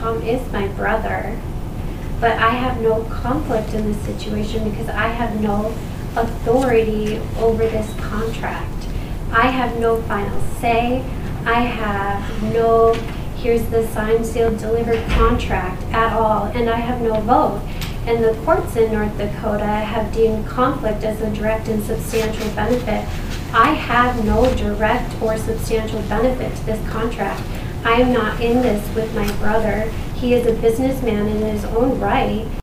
Tom is my brother, but I have no conflict in this situation because I have no authority over this contract. I have no final say. I have no, here's the signed, sealed, delivered contract at all, and I have no vote. And the courts in North Dakota have deemed conflict as a direct and substantial benefit. I have no direct or substantial benefit to this contract. I am not in this with my brother. He is a businessman in his own right.